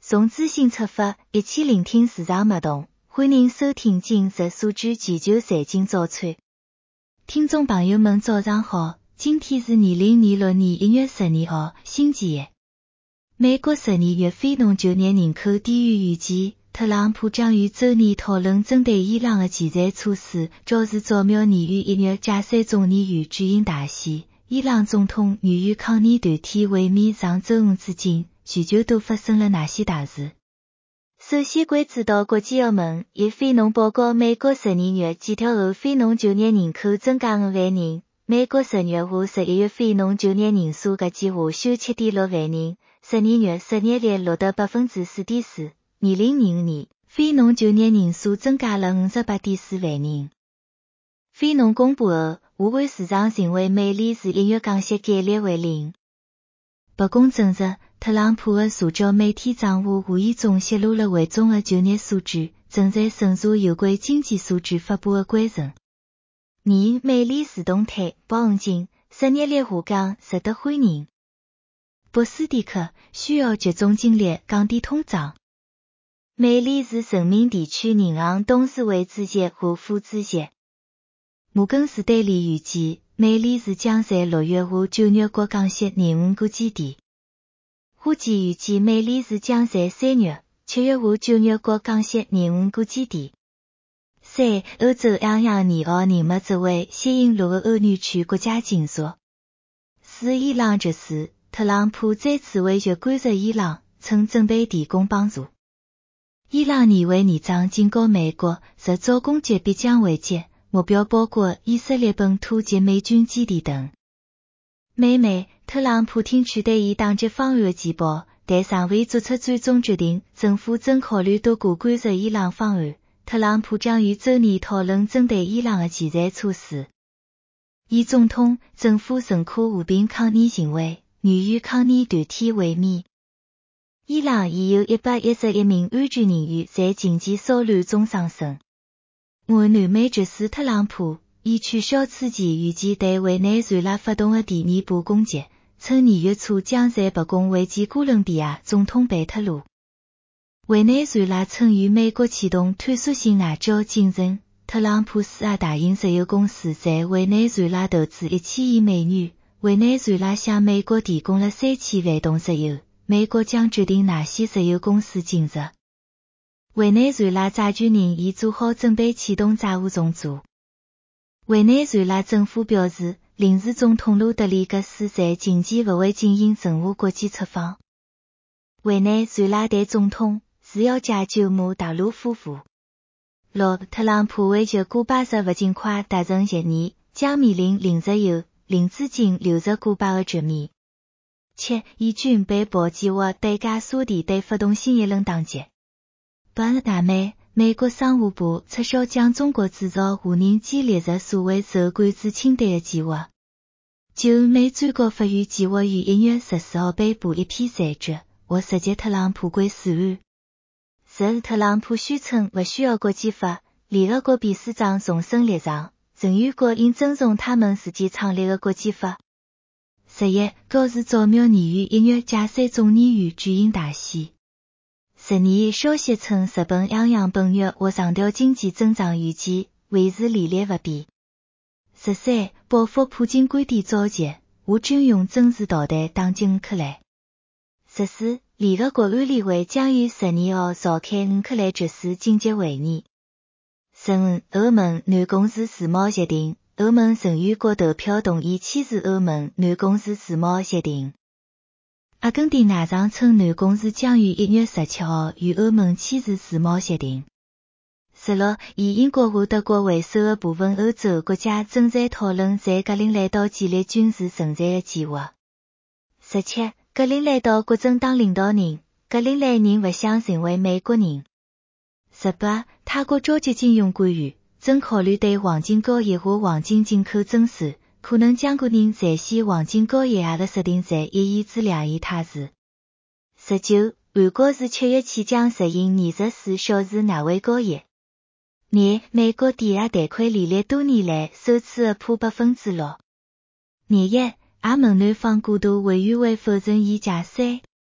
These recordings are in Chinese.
从资讯出发，一起聆听市场脉动。欢迎收听今日数据全球财经早餐。听众朋友们早上好，今天是2026年1月12号，星期一。美国12月非农就业人口低于预期，特朗普将于周年讨论针对伊朗的制裁措施，照是早苗年于1月加税众议院举行大选。伊朗总统与抗议团体会面上周五至今，全球都发生了哪些大事？首先关注到国际澳门，以非农报告美国12月检调后非农就业人口增加5万人，美国10月和11月非农就业人数各计下修 7.6 万人，12月失业率录得 4.4%， 2005年非农就业人数增加了 58.4 万人。非农公布后，武汉市场认为美联储1月降息概率为0。白宫证实，特朗普的社交媒体账户无意中泄露了汇总的就业数据，正在审查有关经济数据发布的规程。2. 美联储动态，保温金，失业率下降值得欢迎。博斯迪克需要集中精力降低通胀。美联储人民地区银行董事会主席和副主席摩根士丹利预计，美联储将在6月和9月各降息0.5个基点。花旗预计美联储将在3月、7月和9月各降息0.5个基点。3. 欧洲央行年号任务职位吸引6个欧元区国家竞逐。4. 伊朗局势，特朗普再次威胁干涉伊朗，称准备提供帮助。伊朗议会议长警告美国，实遭攻击必将回击，目标包括以色列本土及美军基地等。美媒，特朗普听取对伊打击方案的简报，但尚未做出最终决定，政府正考虑多个干涉伊朗方案。特朗普将于周年讨论针对伊朗的制裁措施。以总统、政府认可和平抗议行为，与抗议团体会面。伊朗已有111名安全人员在经济骚乱中丧生。南美局势，特朗普已取消此前预计对委内瑞拉发动的第2波攻击，称2月初将在白宫会见哥伦比亚总统贝特鲁。委内瑞拉称与美国启动探索性外交竞争，特朗普施压大型石油公司在委内瑞拉投资1000亿美元，委内瑞拉向美国提供了3000万桶石油，美国将决定哪些石油公司进入。委内瑞拉债权人已做好准备启动债务重组。委内瑞拉政府表示，临时总统罗德里格斯在近期不会进行任何国际出访。委内瑞拉代总统是要解救穆达鲁夫妇。6. 特朗普威胁古巴若不尽快达成协议，将面临零石油、零资金流入古巴的局面。7. 以军备保计划对加沙地带发动新一轮打击。8. 大美，美国商务部撤销将中国制造无人机列入所谓受管制清单的计划。9. 美最高法院计划于1月14号颁布一篇裁决，或涉及特朗普归诉案。10. 特朗普宣称不需要国际法，联合国秘书长重申立场，成员国应尊重他们自己创立的国际法。11. 告示早苗年于1月加税众议院举行大选。12. 消息称日本央行本月或上调经济增长预计，维持利率不变。13. 报复普京官邸遭击，我军用真实导弹打击乌克兰。14. 联合国安理会将于12号召开乌克兰局势紧急会议。15. 欧盟南共识自贸协定，欧盟成员国投票同意签署欧盟南共识自贸协定。阿根廷内长称南共识将于1月17号与欧盟签署自贸协定。16. 以英国和德国为首的部分欧洲国家正在讨论在格陵兰岛建立军事存在的计划。17. 格陵兰岛国政党领导人，格陵兰人不想成为美国人。18. 泰国召集金融官员，正考虑对黄金交易和黄金进口征税，可能将个人在线黄金交易额的设定在1亿至2亿泰铢。19. 韩国自7月起将实行24小时外汇交易。2. 美国抵押贷款利率多年来首次突破 6%。21. 也问南方过渡委员会否认已加税。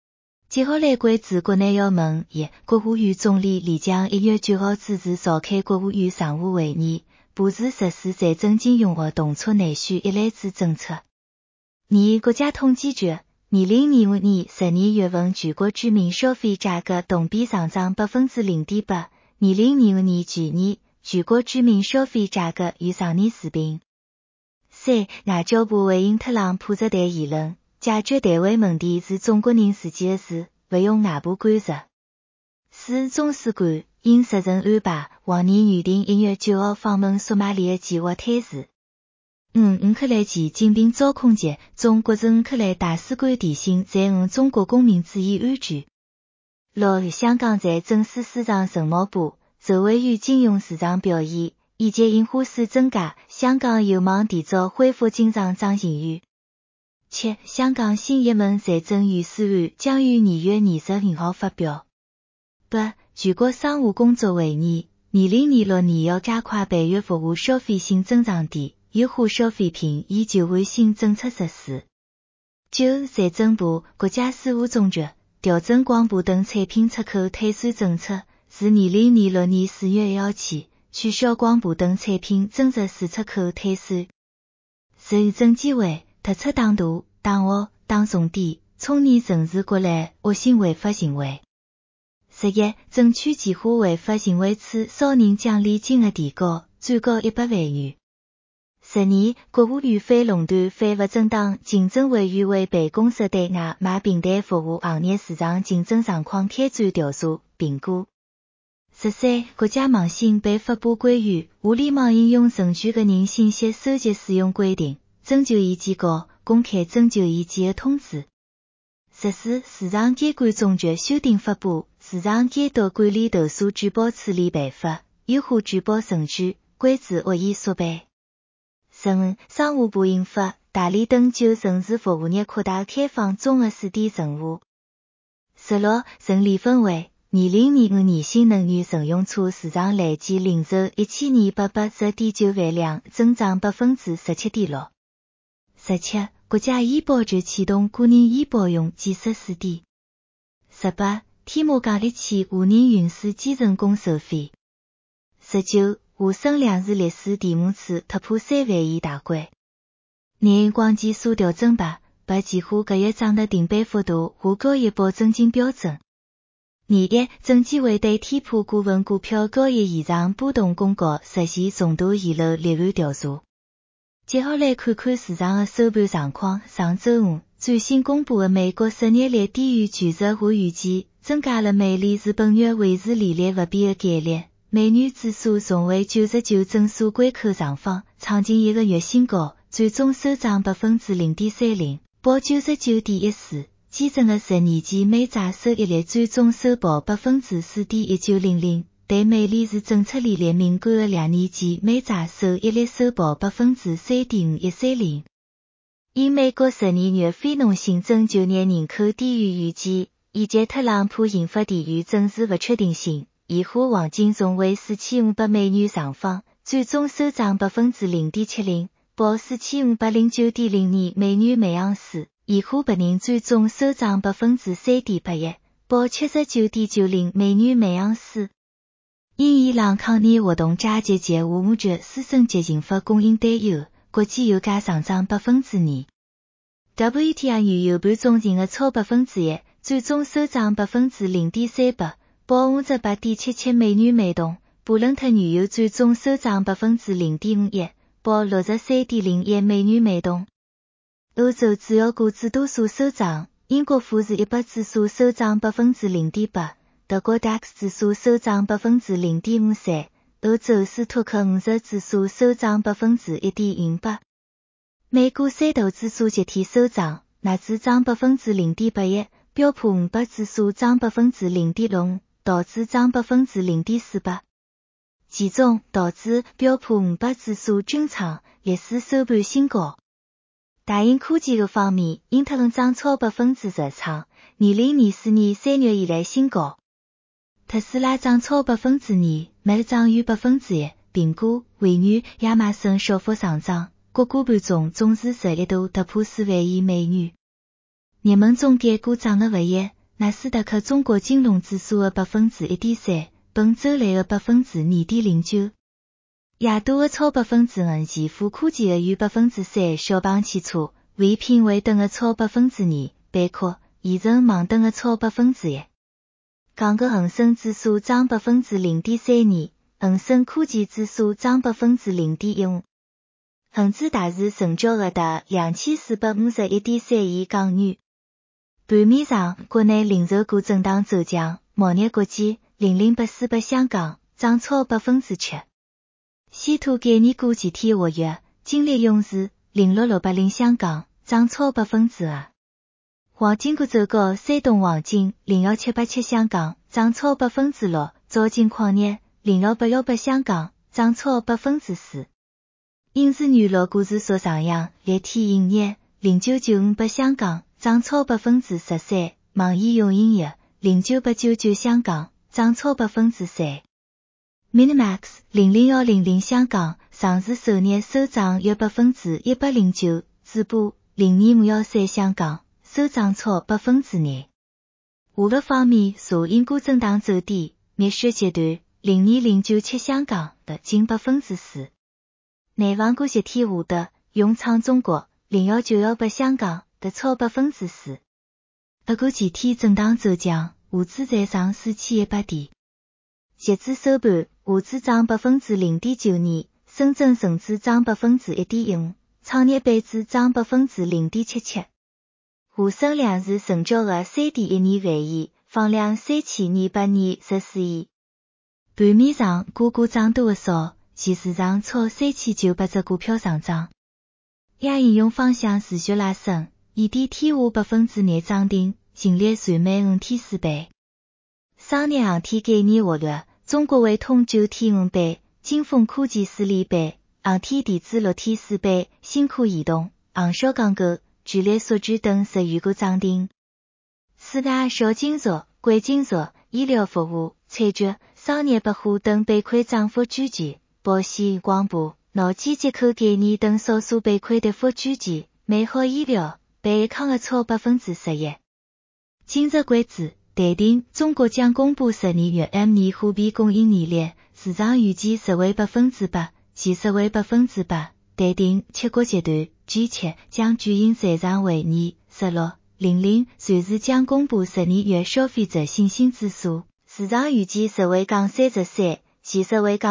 接下来关注国内要闻一，国务院总理李强1月9号主持召开国务院常务会议，部署实施财政金融活动促内需一揽子政策。二，国家统计局2025年12月份全国居民消费价格同比上涨 0.8%， 2025年全年全国居民消费价格与上年持平。三，外交部回应特朗普这谈言论，解决台湾问题是中国人自己的事，不用外部干涉。四，中使馆因实程安排，往年预定1月9号访问索马里的计划推迟。五，乌克兰前进兵遭空袭，中国驻乌克兰大使馆提醒在俄中国公民注意安全。六，香港在证书市场陈茂波受惠于金融市场表现，以及印花税增加，香港有望提早恢复经常账盈余。七，香港新一轮财政预算案将于2月25号发表。八，全国商务工作会议，2026年要加快办月服务消费性增长点，优化消费品以就换新政策实施。九，财政部、国家税务总局调整广播等产品出口退税政策，自2026年4月1号起，取消广播等产品增值税出口退税。十，证监会突出打大、打学、打重点，充分惩治国内恶性违法行为。11，证券计划违法行为处少年奖励金额提高，最高100万元。12，国务院反垄断反不正当竞争委员会办公室对外卖平台服务行业市场竞争状况开展调查评估。13，国家网信办发布关于互联网应用程序个人信息收集使用规定，征求意见稿公开征求意见的通知。14，市场监管总局修订发布市场监督管理投诉举报处理办法，优化举报程序，关注恶意索赔。15，商务部印发大礼灯就城市服务业扩大开放综合试点任务。16，陈立峰为2025年新能源乘用车市场累计零售1289.9万辆，增长 17.6%。17，国家医保局启动个人医保用检测试点。18，天马港立起无人运输基人工收费。19，华生粮食历史题目处突破3万亿大关。廿，光检所调整把计划各月涨的停板幅度下调一保证金标准。21，证监会对天普股份股票交易异常波动公告实现重大遗漏立案调查。接下来看看市场的收盘状况。上周五，最新公布的美国失业率低于全市化预期，增加了美联储本月维持利率不变的概率。美元指数重回99整数关口上方，创近1个月新高，最终收涨 0.30%， 报 99.14。基准的10年期美债收益率最终收报 4.1900%， 对美联储政策利率敏感的2年期美债收益率收报 3.513%。因美国12月非农新增就业人口低于预期，以及特朗普引发地缘政治不确定性，现货黄金重回4500美元上方，最终收涨 0.70%， 报 4509.02 美元每盎司。现货白银最终收涨 3.81%， 报 79.90 美元每盎司。因伊朗抗议活动加剧及俄乌局师生节引发供应担忧，国际油价上涨 2%。WTI 原油盘中前的超 1%， 最终收涨 0.38%， 报 58.77 美元每桶。布伦特原油最终收涨 0.51%， 报 63.01 美元每桶。欧洲主要股指多数收涨，英国富时100指数收涨 0.8%， 德国 DAX 指数收涨 0.53%， 欧洲斯托克50指数收涨 1.08%。美股三大指数集体收涨，纳指涨 0.81%， 标普500指数涨 0.65%， 道指涨 0.48%。其中，道指、标普500指数均创历史收盘新高。大型科技股方面，英特尔涨超 10%， 创2024年3月以来新高。特斯拉涨超 2%， 美涨逾 1%， 苹果、微软、亚马逊小幅上涨。各股盘中总市值一度突破4万亿美元。热门中概股涨得不一， 纳斯达克中国金融指数的 1.3%， 本周类的 2.09%。亚度的超 5%， 极富科技的有 3%， 小榜汽车、唯品会等的超 2%， 包括宜人网等的超 1%。港股恒生指数涨 0.32%， 恒生科技指数涨 0.15%。恒指大市成交额达 2451.3 亿港元。盘面上，国内零售股震荡走强，茅台国际、00848香港涨超 7%。稀土概念股集体活跃，金力勇士、06680香港涨超 2%。黄金股走高，山东黄金、01787香港涨超 6%， 招金矿业、01818香港涨超 4%。影视娱乐股指数上扬，立体影业、09958香港涨超 13%， 网易云音乐、09899香港涨超 3%。Minimax 00100香港上市首日收涨约 109%， 止步02513香港收涨超 2%。下落方面，索引股震荡走低，灭雪阶段02097香港的近 4%。内房股集体下跌，永昌中国、01918香港的超 4%。A 股集体震荡走强，沪指在上4100点。截至收盘，沪指涨 0.92%， 深圳成指涨 1.15%， 创业板指涨 0.77%。沪深两市成交额 3.12万亿，放量3214亿。盘面上，个股涨多的少，其市场超3900只股票上涨。亚应用方向持续拉升，以低天下 2% 涨停，净利传媒5天4倍。商业航天概念活跃，中国汇通9天5倍，金风科技4厘倍，航天电子6天4倍，新科移动、航小港股、剧烈数据等10余股涨停。此外，小金属、贵金属、医疗服务、餐具、商业百货等板块涨幅居前，保险、广播、脑机接口概念等少数板块跌幅居前，美好医疗、贝康的超 11%。今日关注待定，中国将公布12月 M 年货币供应年率，市场预计实为 8%， 其实为 8%。待定7国集团 G7 将举行财长会议，1600随时将公布12月消费者信心指数，市场预计实为 33， 其实为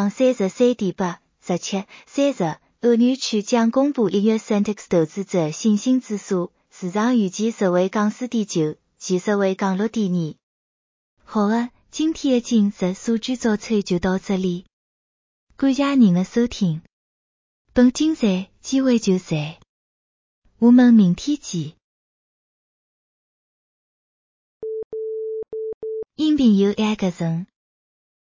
33.8。17、30欧元区将公布1月 Centex 投资者信心指数，市场预计实为 4.9， 其实为 6.2。好的，今天的今日数据早餐就到这里，感谢您的收听。本精彩机会就在，我们明天见。音频由爱个人。